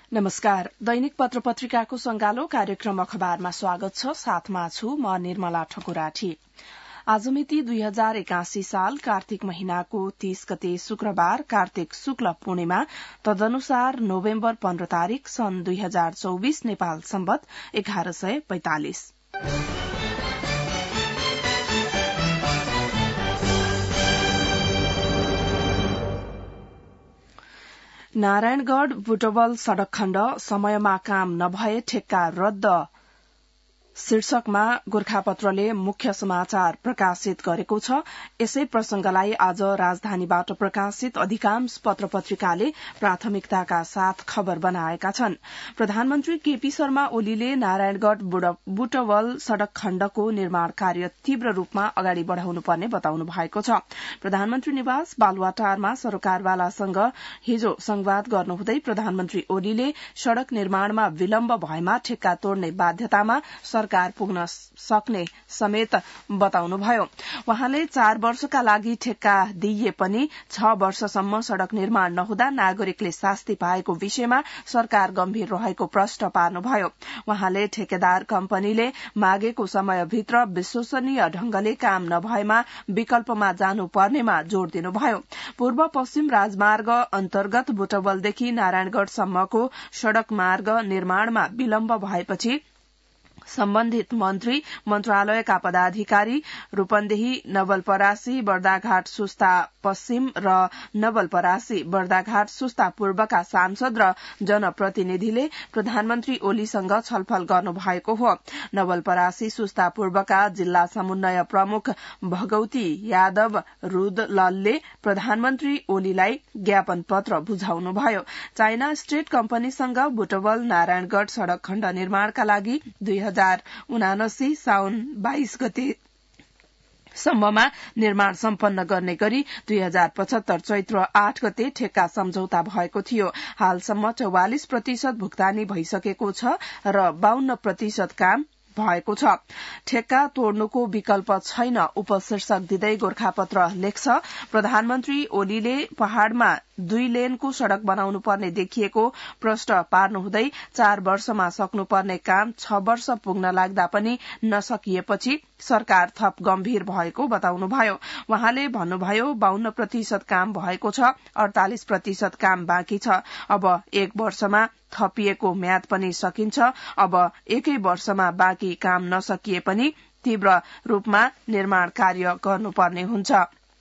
नमस्कार। दैनिक पत्र पत्रिकाको संगालो कार्यक्रम अखबारमा स्वागत छ। साथमा छु म निर्मला ठकुराठी। आज मिति 2081 साल कार्तिक महिनाको 30 गते शुक्रबार कार्तिक शुक्ल पूर्णिमा, तदनुसार नोभेम्बर 15 तारिक सन् 2024 नेपाल सम्वत 1145। नारायणगढ़ बुटवल सड़क खण्ड समयमा काम नभए ठेक्का रद्द शीर्षकमा गोरखापत्रले मुख्य समाचार प्रकाशित गरेको छ। यसै प्रसंगलाई आज राजधानीबाट प्रकाशित अधिकांश पत्र पत्रिकाले प्राथमिकताका साथ खबर बनाएका छन्। प्रधानमन्त्री केपी शर्मा ओलीले नारायणगढ़ बुटवल सड़क खण्डको निर्माण कार्य तीव्र रूपमा अगाडि बढ़ाउनु पर्ने बताउनु भएको छ। प्रधानमन्त्री निवास बालुवाटारमा सरकारवालासँग हिजो संवाद गर्नुहुँदै प्रधानमन्त्री ओलीले सड़क निर्माणमा विलम्ब भएमा ठेक्का तोड्ने बाध्यतामा सरकार पुग्न सक्ने समेत बताउनुभयो। वहाँले 4 वर्षका लागि ठेक्का दिइए पनि 6 वर्षसम्म सड़क निर्माण नहुँदा नागरिकले शास्ति पाएको विषयमा सरकार गम्भीर रहेको प्रश्न पार्नुभयो। वहाँले ठेकेदार कम्पनीले मागेको समयभित्र विश्वसनीय ढंगले काम नभएमा विकल्पमा जानुपर्नेमा जोड़ दिनुभयो। पूर्व पश्चिम राजमार्ग अन्तर्गत बुटवलदेखि नारायणगढ़सम्मको सड़क मार्ग निर्माणमा विलम्ब भएपछि सम्बन्धित मन्त्री, मन्त्रालयका पदाधिकारी, रूपन्देही, नवलपरासी, बर्दाघाट सुस्ता पश्चिम र नवलपरासी, बर्दाघाट सुस्ता पूर्वका सांसद र जनप्रतिनिधिले प्रधानमन्त्री ओलीसँग छलफल गर्नु भएको हो। नवलपरासी सुस्ता पूर्वका जिल्ला समन्वय प्रमुख भगवती यादव रुदलले प्रधानमन्त्री ओलीलाई ज्ञापन पत्र बुझाउनुभयो। चाइना स्टेट कम्पनीसँग बुटवल नारायणगढ़ सड़क खण्ड निर्माणका लागि 2079 साउन 22 गते सम्ममा निर्माण सम्पन्न गर्ने गरी 2075 चैत्र 8 गते ठेक्का सम्झौता भएको थियो। हालसम्म 44% भुक्तानी भइसकेको छ र 52% काम भएको छ। ठेक्का तोड्नुको विकल्प छैन उपशीर्षक दिँदै गोरखापत्र लेख्छ। प्रधानमन्त्री ओलीले पहाड़मा 2 लेनको सड़क बनाउनु पर्ने देखिएको प्रश्न पार्नुहुँदै 4 वर्षमा सक्नुपर्ने काम 6 वर्ष पुग्न लाग्दा पनि नसकिएपछि सरकार थप गम्भीर भएको बताउनुभयो। वहाँले भन्नुभयो 52% काम भएको छ, 48% काम बाँकी छ। अब 1 वर्षमा थपिएको म्याद पनि सकिन्छ। अब 1 वर्षमा बाँकी काम नसकिए पनि तीव्र रूपमा निर्माण कार्य गर्नुपर्ने हुन्छ।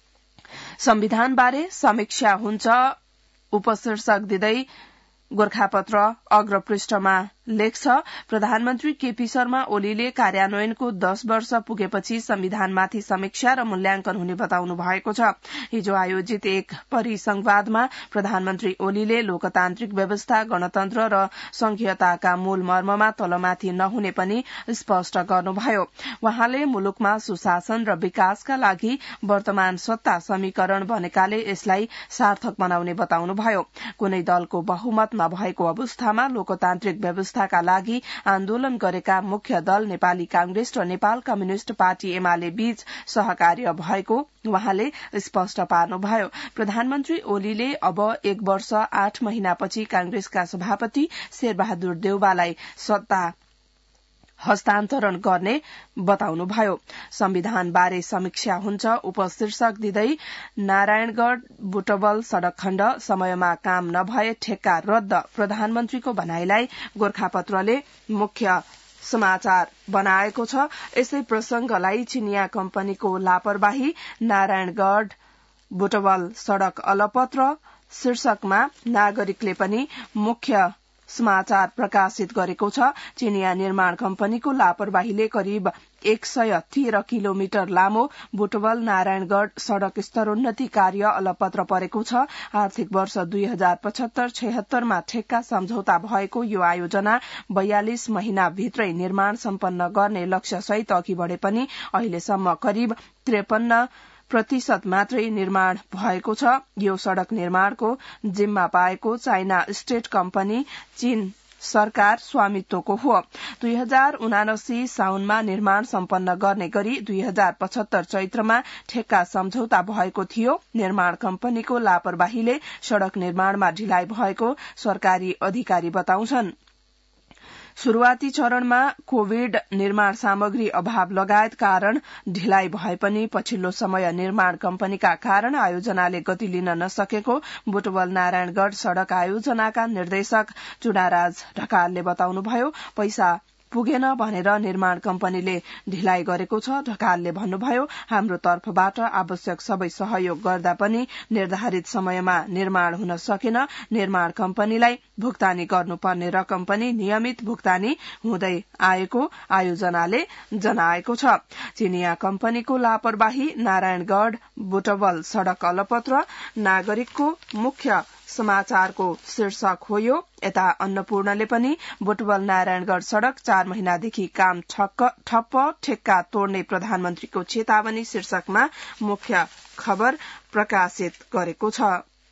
संविधानबारे समीक्षा हुन्छ उपशीर्षक दिँदै गोरखापत्र अग्रपृष्ठमा लेख्छ। प्रधानमन्त्री केपी शर्मा ओलीले कार्यान्वयनको 10 वर्ष पुगेपछि संविधानमाथि समीक्षा र मूल्याङ्कन हुने बताउनु भएको छ। हिजो आयोजित एक परिसंवादमा प्रधानमन्त्री ओलीले लोकतान्त्रिक व्यवस्था, गणतन्त्र र संघीयताका मूल मर्ममा तलमाथि नहुने पनि स्पष्ट गर्नुभयो। वहाँले मुलुकमा सुशासन र विकासका लागि वर्तमान सत्ता समीकरण बनेकाले यसलाई सार्थक बनाउने बताउनुभयो। कुनै दलको बहुमत नभएको अवस्थामा लोकतान्त्रिक व्यवस्था का लागि आन्दोलन गरेका मुख्य दल नेपाली कांग्रेस र नेपाल कम्युनिष्ट पार्टी एमाले बीच सहकार्य भएको वहाँले स्पष्ट पार्नुभयो। प्रधानमन्त्री ओलीले अब 1 वर्ष 8 महिनापछि कांग्रेसका सभापति शेरबहादुर देउवालाई सत्ता हस्तान्तरण गर्ने बताउनुभयो। संविधान बारे समीक्षा हुन्छ उपशीर्षक दिँदै नारायणगढ़ बुटवल सड़क खण्ड समयमा काम नभए ठेक्का रद्द प्रधानमन्त्रीको भनाईलाई गोरखापत्रले मुख्य समाचार बनाएको छ। यसै प्रसंगलाई चिनिया कम्पनीको लापरवाही, नारायणगढ़ बुटवल सड़क अलपत्र शीर्षकमा नागरिकले पनि मुख्य समाचार प्रकाशित गरेको छ। चिनिया निर्माण कम्पनीको लापरवाहीले करिब 113 किलोमिटर लामो बुटवल नारायणगढ़ सड़क स्तरोन्नति कार्य अलपत्र परेको छ। आर्थिक वर्ष 2075-76 मा ठेक्का सम्झौता भएको यो आयोजना 42 महिना भित्रै निर्माण सम्पन्न गर्ने लक्ष्य सहित अघि बढ़े पनि अहिलेसम्म करिब 53% मात्रै निर्माण भएको छ। यो सड़क निर्माणको जिम्मा पाएको चाइना स्टेट कम्पनी चीन सरकार स्वामित्वको हो। 2079 साउनमा निर्माण सम्पन्न गर्ने गरी 2075 चैत्रमा ठेक्का सम्झौता भएको थियो। निर्माण कम्पनीको लापरवाहीले सड़क निर्माणमा ढिलाइ भएको सरकारी अधिकारी बताउँछन्। शुरूआती चरणमा कोविड निर्माण सामग्री अभाव लगायत कारण ढिलाइ भए पनि पछिल्लो समय निर्माण कम्पनीका कारण आयोजनाले गति लिन नसकेको बुटवल नारायणगढ़ सड़क आयोजनाका निर्देशक चुडाराज ढकालले बताउनुभयो। पैसा पुगेन भनेर निर्माण कम्पनीले ढिलाइ गरेको छ। ढकालले भन्नुभयो, हाम्रो तर्फबाट आवश्यक सबै सहयोग गर्दा पनि निर्धारित समयमा निर्माण हुन सकेन। निर्माण कम्पनीलाई भुक्तानी गर्नुपर्ने रकम पनि नियमित भुक्तानी हुँदै आएको आयोजनाले जनाएको छ। चिनिया कम्पनीको लापरवाही, नारायणगढ़ बुटवल सड़क अलपत्र, नागरिकको मुख्य समाचारको शीर्षक हो यो। यता अन्नपूर्णले पनि बुटवल नारायणगढ़ सड़क 4 महिनादेखि काम ठप्प, ठेक्का तोड्ने प्रधानमन्त्रीको चेतावनी शीर्षकमा मुख्य खबर प्रकाशित गरेको छ।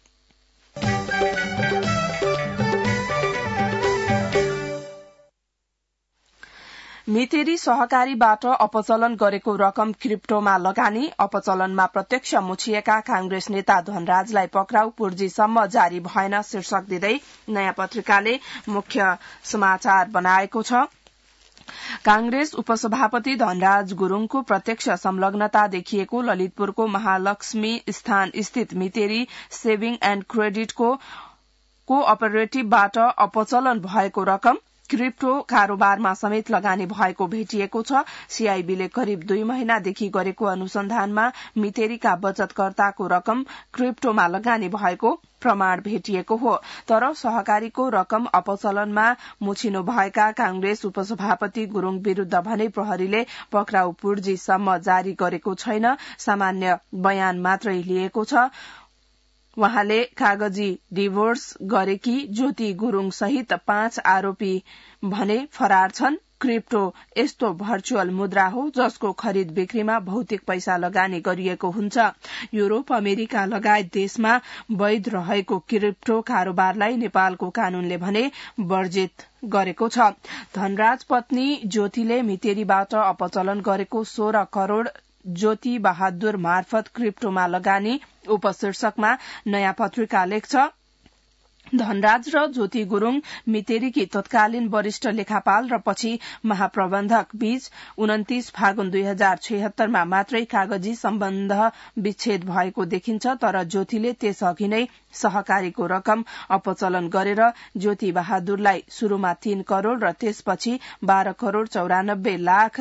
मितेरी सहकारीबाट अपचलन गरेको रकम क्रिप्टोमा लगानी, अपचलनमा प्रत्यक्ष मुछिएका कांग्रेस नेता धनराजलाई पक्राउ पूर्जीसम्म जारी भएन शीर्षक दिँदै नयाँ पत्रिकाले मुख्य समाचार बनाएको छ। कांग्रेस उपसभापति धनराज गुरूङको प्रत्यक्ष संलग्नता देखिएको ललितपुरको महालक्ष्मी स्थान स्थित मितेरी सेभिङ एण्ड क्रेडिटको कोअपरेटिभबाट अपचलन भएको रकम क्रिप्टो कारोबारमा समेत लगानी भएको भेटिएको छ। सीआईबीले करिब 2 महिनादेखि गरेको अनुसन्धानमा मितेरीका बचतकर्ताको रकम क्रिप्टोमा लगानी भएको प्रमाण भेटिएको हो। तर सहकारीको रकम अपचलनमा मुछिनु भएका कांग्रेस उपसभापति गुरूङ विरूद्ध भने प्रहरीले पक्राउ पूर्जीसम्म जारी गरेको छैन, सामान्य बयान मात्रै लिएको छ। वहाँले कागजी डिभोर्स गरेकी ज्योति गुरूङ सहित 5 आरोपी भने फरार छन्। क्रिप्टो यस्तो भर्चुअल मुद्रा हो जसको खरिद बिक्रीमा भौतिक पैसा लगानी गरिएको हुन्छ। युरोप, अमेरिका लगायत देशमा वैध रहेको क्रिप्टो कारोबारलाई नेपालको कानूनले भने वर्जित गरेको छ। धनराज पत्नी ज्योतिले मितेरीबाट अपचलन गरेको 16 करोड़ ज्योति बहादुर मार्फत क्रिप्टोमा लगानी उपशीर्षकमा नयाँ पत्रिका लेख्छ। धनराज र ज्योति गुरूङ मितेरीकी तत्कालीन वरिष्ठ लेखापाल र पछि महाप्रबन्धक बीच 29 फागुन 2076 मा मात्रै कागजी सम्बन्ध विच्छेद भएको देखिन्छ। तर ज्योतिले त्यसअघि नै सहकारीको रकम अपचलन गरेर ज्योति बहादुरलाई शुरूमा 3 करोड़ र त्यसपछि 12 करोड़ 94 लाख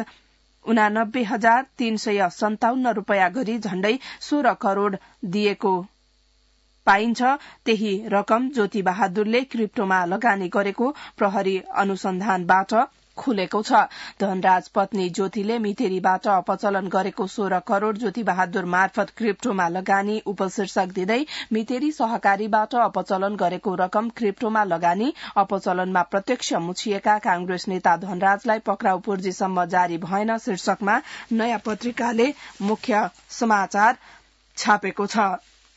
89,357 रूपियाँ गरी झण्डै 16 करोड़ दिएको पाइन्छ। त्यही रकम ज्योति बहादुरले क्रिप्टोमा लगानी गरेको प्रहरी अनुसन्धानबाट खुलेको छ। धनराज पत्नी ज्योतिले मितेरीबाट अपचलन गरेको 16 करोड़ ज्योति बहादुर मार्फत क्रिप्टोमा लगानी उपशीर्षक दिँदै मितेरी सहकारीबाट अपचलन गरेको रकम क्रिप्टोमा लगानी, अपचलनमा प्रत्यक्ष मुछिएका कांग्रेस नेता धनराजलाई पक्राउ पूर्जीसम्म जारी भएन शीर्षकमा नयाँ पत्रिकाले मुख्य समाचार छापेको छ।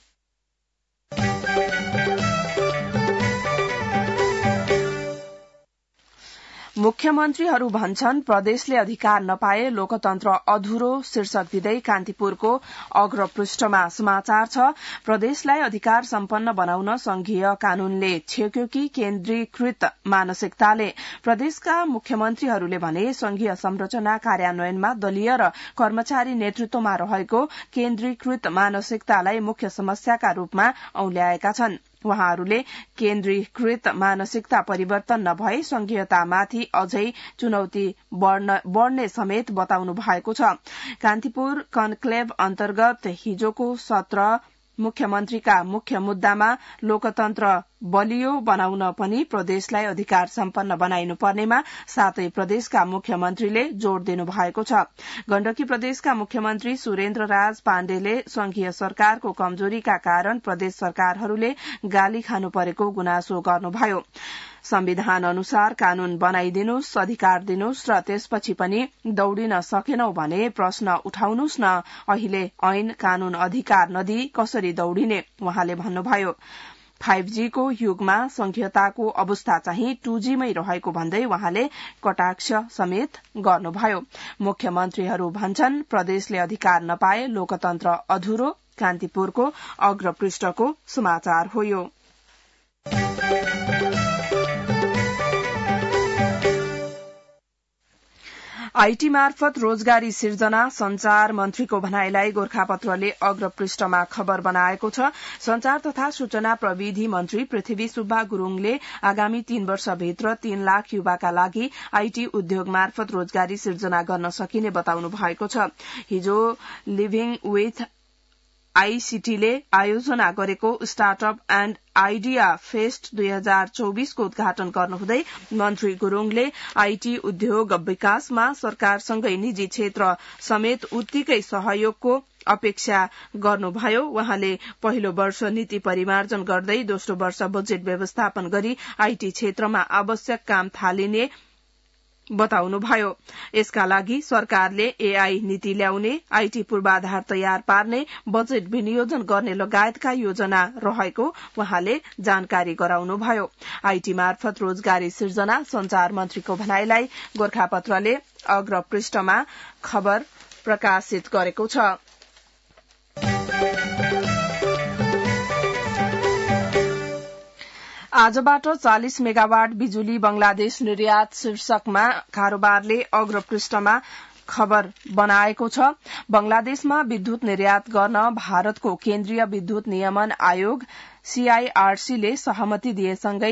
मुख्यमन्त्रीहरू भन्छन् प्रदेशले अधिकार नपाए लोकतन्त्र अधुरो शीर्षक दिँदै कान्तिपुरको अग्रपृष्ठमा समाचार छ। प्रदेशलाई अधिकार सम्पन्न बनाउन संघीय कानूनले छेक्यो कि केन्द्रीकृत मानसिकताले? प्रदेशका मुख्यमन्त्रीहरूले भने संघीय संरचना कार्यान्वयनमा दलीय र कर्मचारी नेतृत्वमा रहेको केन्द्रीकृत मानसिकतालाई मुख्य समस्याका रूपमा औल्याएका छन्। वहाँहरूले केन्द्रीकृत मानसिकता परिवर्तन नभए संघीयतामाथि अझै चुनौती बढ़ने समेत बताउनु भएको छ। कान्तिपुर कन्क्लेभ अन्तर्गत हिजोको सत्र मुख्यमन्त्रीका मुख्य मुद्दामा लोकतन्त्र बलियो बनाउन पनि प्रदेशलाई अधिकार सम्पन्न बनाइनु पर्नेमा साथै प्रदेशका मुख्यमन्त्रीले जोड़ दिनु भएको छ। गण्डकी प्रदेशका मुख्यमन्त्री सुरेन्द्र राज पाण्डेले संघीय सरकारको कमजोरीका कारण प्रदेश सरकारहरूले गाली खानु परेको गुनासो गर्नुभयो। संविधान अनुसार कानून बनाइदिनुस्, अधिकार दिनुस् र त्यसपछि पनि दौडिन सकेनौ भने प्रश्न उठाउनुस् न। अहिले ऐन कानून अधिकार नदिई कसरी दौडिने उहाँले भन्नुभयो। 5G को युगमा संघीयताको अवस्था चाहिँ 2G मै रहेको भन्दै वहाँले कटाक्ष समेत गर्नुभयो। मुख्यमन्त्रीहरू भन्छन् प्रदेशले अधिकार नपाए लोकतन्त्र अधुरो। कान्तिपुरको अग्रपृष्ठको समाचार हो यो। आईटी मार्फत रोजगारी सिर्जना संचार मन्त्रीको भनाईलाई गोरखापत्रले अग्रपृष्ठमा खबर बनाएको छ। संचार तथा सूचना प्रविधि मन्त्री पृथ्वी सुब्बा गुरूङले आगामी 3 वर्षभित्र 3 लाख युवाका लागि आईटी उद्योग मार्फत रोजगारी सिर्जना गर्न सकिने बताउनु भएको छ। हिजो लिभिङ विथ आईसीटीले आयोजना गरेको स्टार्टअप एण्ड आइडिया फेस्ट 2024 को उद्घाटन गर्नुहुँदै मन्त्री गुरूङले आईटी उद्योग विकासमा सरकारसँगै निजी क्षेत्र समेत उत्तिकै सहयोगको अपेक्षा गर्नुभयो। वहाँले पहिलो वर्ष नीति परिमार्जन गर्दै दोस्रो वर्ष बजेट व्यवस्थापन गरी आईटी क्षेत्रमा आवश्यक काम थालिने बताउनुभयो। यसका लागि सरकारले एआई नीति ल्याउने, आईटी पूर्वाधार तयार पार्ने, बजेट विनियोजन गर्ने लगायतका योजना रहेको वहाँले जानकारी गराउनुभयो। आईटी मार्फत रोजगारी सिर्जना संचार मन्त्रीको भनाईलाई गोरखापत्रले अग्रपृष्ठमा खबर प्रकाशित गरेको छ। आजबाट 40 मेगावाट बिजुली बंगलादेश निर्यात शीर्षकमा कारोबारले अग्रपृष्ठमा खबर बनाएको छ। बंगलादेशमा विद्युत निर्यात गर्न भारतको केन्द्रीय विद्युत नियमन आयोग सीआईआरसीले सहमति दिएसँगै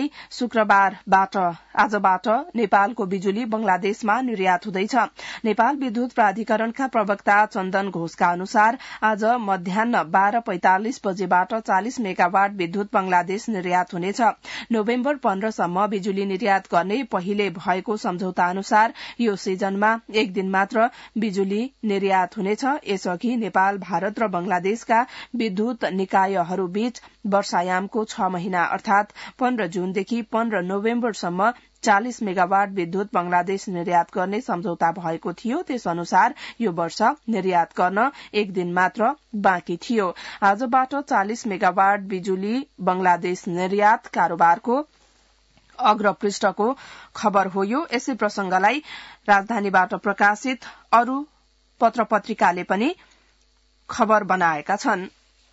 आजबाट नेपालको बिजुली बंगलादेशमा निर्यात हुँदैछ। नेपाल विद्युत प्राधिकरणका प्रवक्ता चन्दन घोषका अनुसार आज मध्याह्न 12:45 बजेबाट 40 मेगावाट विद्युत बंगलादेश निर्यात हुनेछ। नोभेम्बर 15 सम्म बिजुली निर्यात गर्ने पहिले भएको सम्झौता अनुसार यो सिजनमा एक दिन मात्र बिजुली निर्यात हुनेछ। यसअघि नेपाल, भारत र बंगलादेशका विद्युत निकायहरूबीच वर्षायामको 6 महिना अर्थात 15 जूनदेखि 15 नोभेम्बरसम्म 40 मेगावाट विद्युत बंगलादेश निर्यात गर्ने सम्झौता भएको थियो। त्यस अनुसार यो वर्ष निर्यात गर्न एक दिन मात्र बाँकी थियो। आजबाट 40 मेगावाट बिजुली बंगलादेश निर्यात कारोबारको अग्रपृष्ठको खबर हो यो। यसै प्रसंगलाई राजधानीबाट प्रकाशित अरू पत्र पत्रिकाले पनि खबर बनाएका छन्।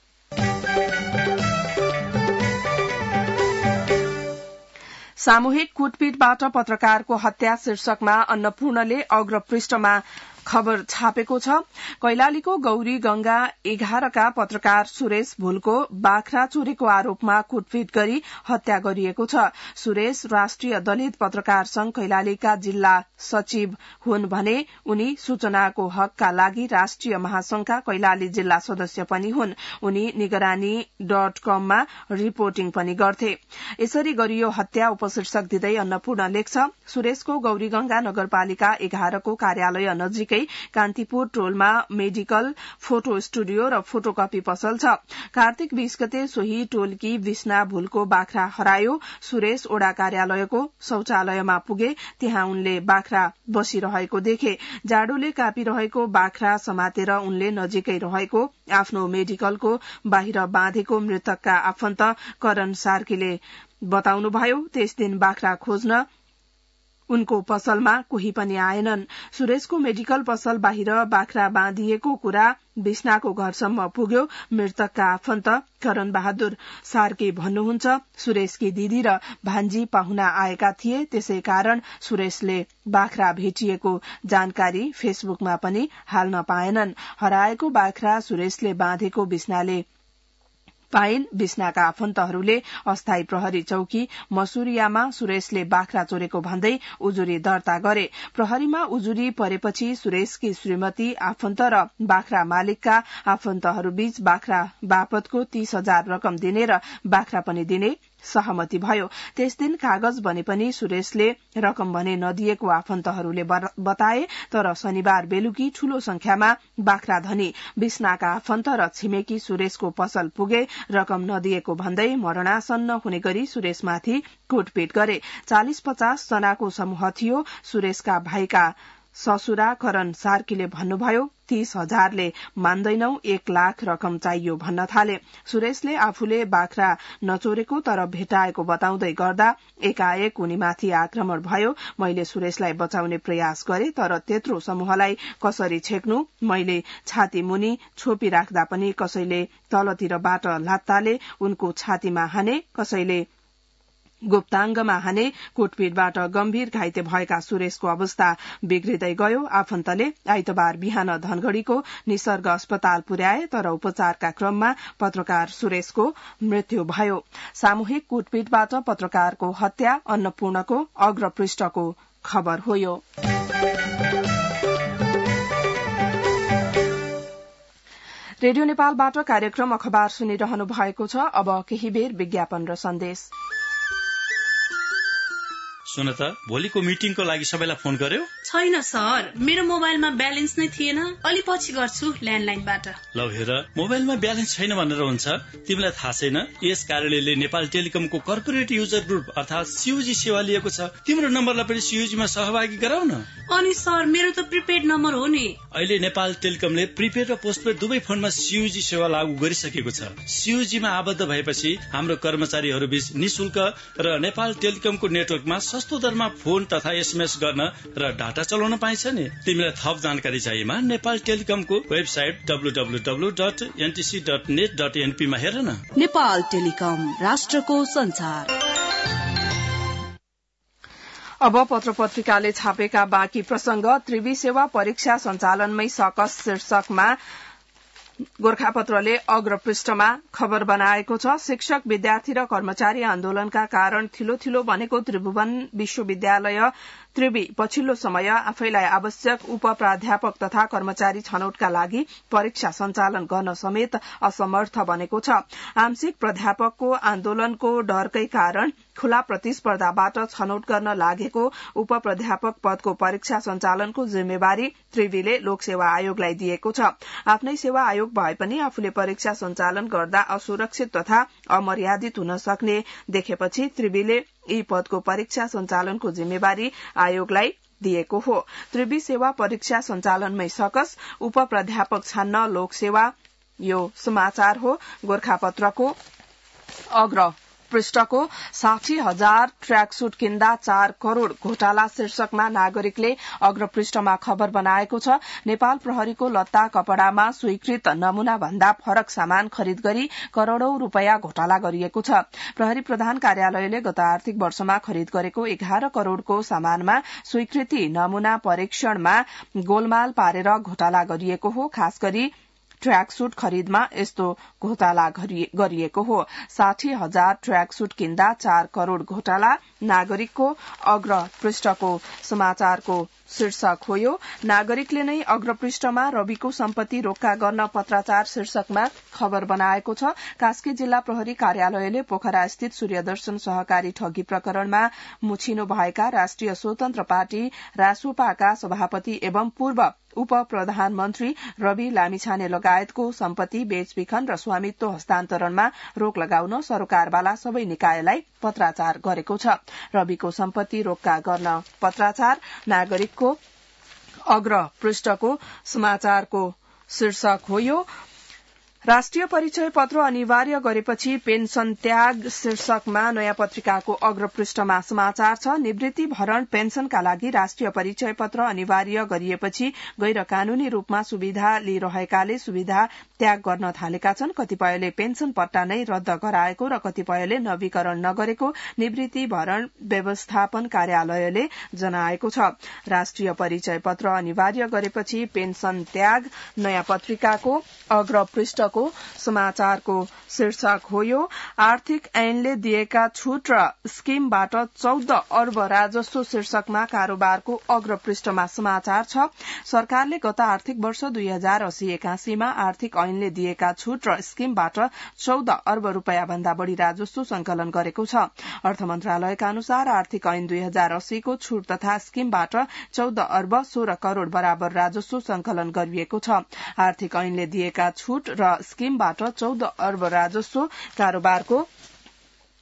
सामूहिक कुटपिटबाट पत्रकारको हत्या शीर्षकमा अन्नपूर्णले अग्रपृष्ठमा खबर छापेको छ। कैलालीको गौरी गंगा 11 का पत्रकार सुरेश भुलको बाख्रा चोरेको आरोपमा कुटपिट गरी हत्या गरिएको छ। सुरेश राष्ट्रिय दलित पत्रकार संघ कैलालीका जिल्ला सचिव हुन् भने उनी सूचनाको हकका लागि राष्ट्रिय महासंघका कैलाली जिल्ला सदस्य पनि हुन्। उनी निगरानी.com मा रिपोर्टिङ पनि गर्थे। यसरी गरियो हत्या उपशीर्षक दिँदै अन्नपूर्ण लेख्छ, सुरेशको गौरीगंगा नगरपालिका 11 को कार्यालय नजिक कान्तिपुर टोलमा मेडिकल, फोटो स्टुडियो र फोटोकपी पसल छ। कार्तिक 20 गते सोही टोलकी विष्णा भुलको बाख्रा हरायो। सुरेश ओडा कार्यालयको शौचालयमा पुगे। त्यहाँ उनले बाख्रा बसिरहेको देखे। जाडोले कापिरहेको बाख्रा समातेर उनले नजिकै रहेको आफ्नो मेडिकलको बाहिर बाँधेको मृतकका आफन्त करण सार्कीले बताउनुभयो। त्यस दिन बाख्रा खोज्न उनको पसलमा कोही पनि आएनन्। सुरेशको मेडिकल पसल बाहिर बाख्रा बाँधिएको कुरा विष्णाको घरसम्म पुग्यो। मृतकका आफन्त करण बहादुर सार्की भन्नुहुन्छ, सुरेशकी दिदी र भान्जी पाहुना आएका थिए, त्यसै कारण सुरेशले बाख्रा भेटिएको जानकारी फेसबुकमा पनि हाल्न पाएनन्। हराएको बाख्रा सुरेशले बाँधेको विष्णाले पाइन्। विष्णाका आफन्तहरूले अस्थायी प्रहरी चौकी मसुरियामा सुरेशले बाख्रा चोरेको भन्दै उजुरी दर्ता गरे। प्रहरीमा उजुरी परेपछि सुरेशकी श्रीमती, आफन्त र बाख्रा मालिकका आफन्तहरूबीच बाख्रा बापतको 30,000 रकम दिने र बाख्रा पनि दिने सहमति भयो। त्यस दिन कागज बने पनि सुरेशले रकम भने नदिएको आफन्तहरूले बताए। तर शनिबार बेलुकी ठूलो संख्यामा बाख्रा धनी विष्णाका आफन्त र छिमेकी सुरेशको पसल पुगे। रकम नदिएको भन्दै मरणासन्न हुने गरी सुरेशमाथि कुटपिट गरे। 40-50 जनाको समूह थियो। सुरेशका भाइका ससुरा करण सार्कीले भन्नुभयो 30,000ले मान्दैनौ 1 लाख रकम चाहियो भन्न थाले। सुरेशले आफूले बाख्रा नचोरेको तर भेटाएको बताउँदै गर्दा एकाएक उनीमाथि आक्रमण भयो। मैले सुरेशलाई बचाउने प्रयास गरे तर त्यत्रो समूहलाई कसरी छेक्नु। मैले छाती मुनि छोपिराख्दा पनि कसैले तलतिरबाट लात्ताले उनको छातीमा हाने, कसैले गुप्तांगमा हाने। कुटपिटबाट गम्भीर घाइते भएका सुरेशको अवस्था बिग्रिँदै गयो। आफन्तले आइतबार बिहान धनगढ़ीको निसर्ग अस्पताल पुर्याए तर उपचारका क्रममा पत्रकार सुरेशको मृत्यु भयो। सामूहिक कुटपिटबाट पत्रकारको हत्या अन्नपूर्णको अग्रपृष्ठको खबर हो यो। रेडियो नेपालबाट कार्यक्रम अखबार सुनिरहनु भएको छ। अब केही बेर विज्ञापन र सन्देश। सुन त, भोलिको मिटिङको लागि सबैलाई फोन गर्यो? छैन सर, मेरो मोबाइलमा ब्यालेन्स नै थिएन। अलि पछि गर्छु ल्यान्डलाइनबाट। लौ हेर, मोबाइलमा ब्यालेन्स छैन भनेर हुन्छ? तिमीलाई थाहा छैन यस कार्यालयले नेपाल टेलिकमको कर्पोरेट युजर ग्रुप अर्थात सीयूजी सेवा लिएको छ। तिम्रो नम्बरलाई पनि सीयूजीमा सहभागी गराउ न। अनि सर, मेरो त प्रिपेड नम्बर हो नि। अहिले नेपाल टेलिकमले प्रिपेड र पोस्टपेड दुवै फोनमा सीयूजी सेवा लागू गरिसकेको छ। सीयूजीमा आबद्ध भएपछि हाम्रो कर्मचारीहरू बीच निशुल्क र नेपाल टेलिकमको नेटवर्कमा सस्तो दरमा फोन तथा एसएमएस गर्न र डाटा चलाउन पाइन्छ नि। तिमीलाई थप जानकारी चाहिएमा नेपाल टेलिकमको वेबसाइट www.ntc.net.np मा हेर न। नेपाल टेलिकम, राष्ट्रको संचार। अब पत्र पत्रिकाले छापेका बाँकी प्रसंग। त्रिवी सेवा परीक्षा सञ्चालनमै सकस शीर्षकमा गोरखापत्रले अग्रपृष्ठमा खबर बनाएको छ। शिक्षक, विद्यार्थी र कर्मचारी आन्दोलनका कारण थिलो थिलो बनेको त्रिभुवन विश्वविद्यालय त्रिवी पछिल्लो समय आफैलाई आवश्यक उप प्राध्यापक तथा कर्मचारी छनौटका लागि परीक्षा सञ्चालन गर्न समेत असमर्थ बनेको छ। आंशिक प्राध्यापकको आन्दोलनको डरकै कारण खुला प्रतिस्पर्धाबाट छनौट गर्न लागेको उप प्राध्यापक पदको परीक्षा सञ्चालनको जिम्मेवारी त्रिवीले लोकसेवा आयोगलाई दिएको छ। आफ्नै सेवा आयोग भए पनि आफूले परीक्षा सञ्चालन गर्दा असुरक्षित तथा अमर्यादित हुन सक्ने देखेपछि त्रिवीले यी पदको परीक्षा सञ्चालनको जिम्मेवारी आयोगलाई दिएको हो। त्रिवी सेवा परीक्षा सञ्चालनमै सकस, उप प्राध्यापक छान्न लोकसेवा यो समाचार हो। गोरखापत्रको अग्र पृष्ठको 60,000 ट्र्याकसूट किन्दा 4 करोड़ घोटाला शीर्षकमा नागरिकले अग्रपृष्ठमा खबर बनाएको छ। नेपाल प्रहरीको लत्ता कपड़ामा स्वीकृत नमूना भन्दा फरक सामान खरिद गरी करोड़ौं रूपियाँ घोटाला गरिएको छ। प्रहरी प्रधान कार्यालयले गत आर्थिक वर्षमा खरिद गरेको 11 करोड़को सामानमा स्वीकृति नमूना परीक्षणमा गोलमाल पारेर घोटाला गरिएको हो। खास गरी ट्र्याकसूट खरिदमा यस्तो घोटाला गरिएको हो। 60,000 ट्र्याकसूट किन्दा 4 करोड़ घोटाला नागरिकको अग्र पृष्ठको समाचारको शीर्षक हो यो। नागरिकले नै अग्रपृष्ठमा रविको सम्पत्ति रोक्का गर्न पत्राचार शीर्षकमा खबर बनाएको छ। कास्की जिल्ला प्रहरी कार्यालयले पोखरा स्थित सूर्यदर्शन सहकारी ठगी प्रकरणमा मुछिनु भएका राष्ट्रिय स्वतन्त्र पार्टी रासोपाका सभापति एवं पूर्व उप प्रधानमन्त्री रवि लामिछाने लगायतको सम्पत्ति बेचबिखन र स्वामित्व हस्तान्तरणमा रोक लगाउन सरकारवाला सबै निकायलाई पत्राचार गरेको छ। रविको सम्पत्ति रोक्का गर्न पत्राचार नागरिकको अग्र पृष्ठको समाचारको शीर्षक हो यो। राष्ट्रिय परिचय पत्र अनिवार्य गरेपछि पेन्सन त्याग शीर्षकमा नयाँ पत्रिकाको अग्रपृष्ठमा समाचार छ। निवृत्ति भरण पेन्सनका लागि राष्ट्रिय परिचय पत्र अनिवार्य गरिएपछि गैर कानूनी रूपमा सुविधा लिइरहेकाले सुविधा त्याग गर्न थालेका छन्। कतिपयले पेन्सन पट्टा नै रद्द गराएको र कतिपयले नवीकरण नगरेको निवृत्ति भरण व्यवस्थापन कार्यालयले जनाएको छ। राष्ट्रिय परिचय पत्र अनिवार्य गरेपछि पेन्सन त्याग नयाँ पत्रिकाको अग्रपृष्ठ समाचारको शीर्षक हो यो। आर्थिक ऐनले दिएका छूट र स्किमबाट 14 अर्ब राजस्व शीर्षकमा कारोबारको अग्रपृष्ठमा समाचार छ। सरकारले गत आर्थिक वर्ष 2080-81 मा आर्थिक ऐनले दिएका छूट र स्किमबाट 14 अर्ब रूपियाँ भन्दा बढ़ी राजस्व संकलन गरेको छ। अर्थ मन्त्रालयका अनुसार आर्थिक ऐन 2080 को छूट तथा स्किमबाट 14 अर्ब 16 करोड़ बराबर राजस्व संकलन गरिएको छ। आर्थिक ऐनले दिएका छूट र स्किमबाट 14 अर्ब राजस्व कारोबारको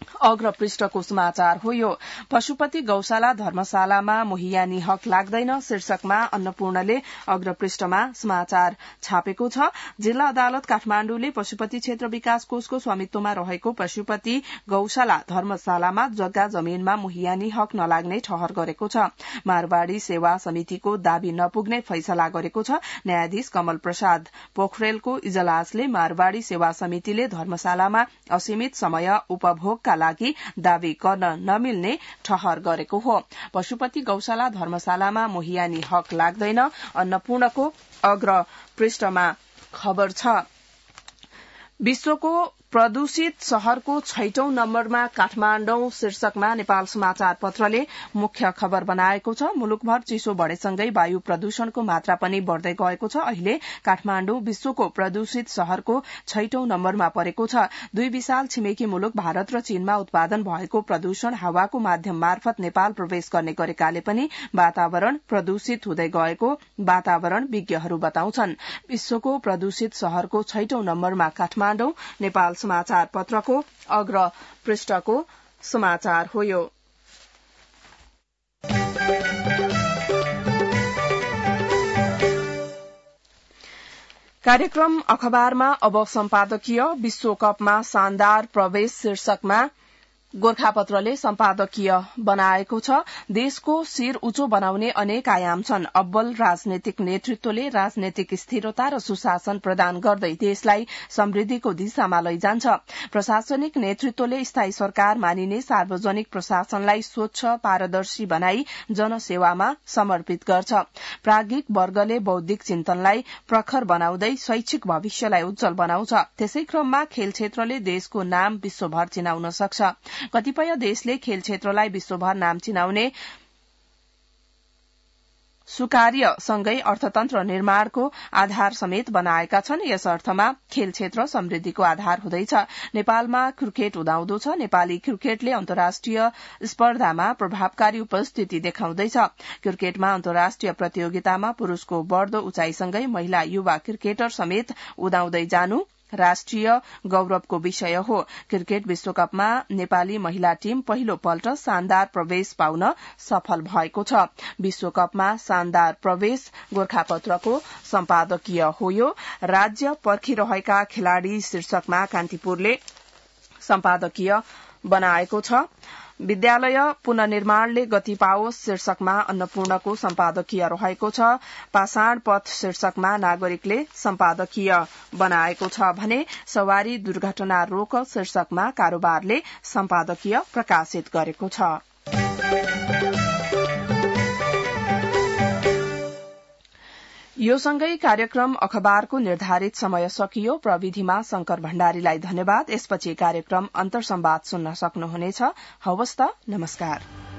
अग्र पृष्ठको समाचार हो यो। पशुपति गौशाला धर्मशालामा मोहियानी हक लाग्दैन शीर्षकमा अन्नपूर्णले अग्र पृष्ठमा समाचार छापेको छ। जिल्ला अदालत काठमाण्डुले पशुपति क्षेत्र विकास कोषको स्वामित्वमा रहेको पशुपति गौशाला धर्मशालामा जग्गा जमीनमा मोहियानी हक नलाग्ने ठहर गरेको छ। मारवाड़ी सेवा समितिको दावी नपुग्ने फैसला गरेको छ। न्यायाधीश कमल प्रसाद पोखरेलको इजलासले मारवाड़ी सेवा समितिले धर्मशालामा असीमित समय उपभोगका लागि दावी गर्न नमिल्ने ठहर गरेको हो। पशुपति गौशाला धर्मशालामा मोहियानी हक लाग्दैन अन्नपूर्णको अग्र पृष्ठमा खबर छ। विश्वको प्रदूषित शहरको 6औं नम्बरमा काठमाण्डौ शीर्षकमा नेपाल समाचार पत्रले मुख्य खबर बनाएको छ। मुलुकभर चिसो बढ़ेसँगै वायु प्रदूषणको मात्रा पनि बढ़दै गएको छ। अहिले काठमाण्डु विश्वको प्रदूषित शहरको 6औं नम्बरमा परेको छ। दुई विशाल छिमेकी मुलुक भारत र चीनमा उत्पादन भएको प्रदूषण हावाको माध्यम मार्फत नेपाल प्रवेश गर्ने गरेकाले पनि वातावरण प्रदूषित हुँदै गएको वातावरण विज्ञहरू बताउँछन्। विश्वको प्रदूषित शहरको 6औं नम्बरमा काठमाण्डौ नेपाल समाचार पत्रको अग्र पृष्ठको समाचार हो यो। कार्यक्रम अखबारमा अब सम्पादकीय विश्वकपमा शानदार प्रवेश शीर्षकमा गोर्खापत्रले सम्पादकीय बनाएको छ। देशको शिर उच्चो बनाउने अनेक आयाम छन्। अब्बल राजनैतिक नेतृत्वले राजनैतिक स्थिरता र सुशासन प्रदान गर्दै देशलाई समृद्धिको दिशामा लैजान्छ। प्रशासनिक नेतृत्वले स्थायी सरकार मानिने सार्वजनिक प्रशासनलाई स्वच्छ पारदर्शी बनाई जनसेवामा समर्पित गर्छ। प्राज्ञिक वर्गले बौद्धिक चिन्तनलाई प्रखर बनाउँदै शैक्षिक भविष्यलाई उज्जवल बनाउँछ। त्यसै क्रममा खेल क्षेत्रले देशको नाम विश्वभर चिनाउन सक्छ। कतिपय देशले खेल क्षेत्रलाई विश्वभर नाम चिनाउने सुकार्यसँगै अर्थतन्त्र निर्माणको आधार समेत बनाएका छन्। यस अर्थमा खेल क्षेत्र समृद्धिको आधार हुँदैछ। नेपालमा क्रिकेट उदाउँदो छ। नेपाली क्रिकेटले अन्तर्राष्ट्रिय स्पर्धामा प्रभावकारी उपस्थिति देखाउँदैछ। क्रिकेटमा अन्तर्राष्ट्रिय प्रतियोगितामा पुरूषको बढ़दो उचाइसँगै महिला युवा क्रिकेटर समेत उदाउँदै जानु राष्ट्रिय गौरवको विषय हो। क्रिकेट विश्वकपमा नेपाली महिला टीम पहिलो पल्ट शानदार प्रवेश पाउन सफल भएको छ। विश्वकपमा शानदार प्रवेश गोर्खापत्रको सम्पादकीय हो यो। राज्य पर्खिरहेका खेलाड़ी शीर्षकमा कान्तिपुरले सम्पादकीय बनाएको छ। विद्यालय पुनर्निर्माणले गति पाओस् शीर्षकमा अन्नपूर्णको सम्पादकीय रहेको छ। पाषाण पथ शीर्षकमा नागरिकले सम्पादकीय बनाएको छ भने सवारी दुर्घटना रोक शीर्षकमा कारोबारले सम्पादकीय प्रकाशित गरेको छ। यो सँगै कार्यक्रम अखबारको निर्धारित समय सकियो। प्रविधिमा शंकर भण्डारीलाई धन्यवाद। यसपछि कार्यक्रम अन्तर्संवाद सुन्न सक्नुहुनेछ। हवस् त, नमस्कार।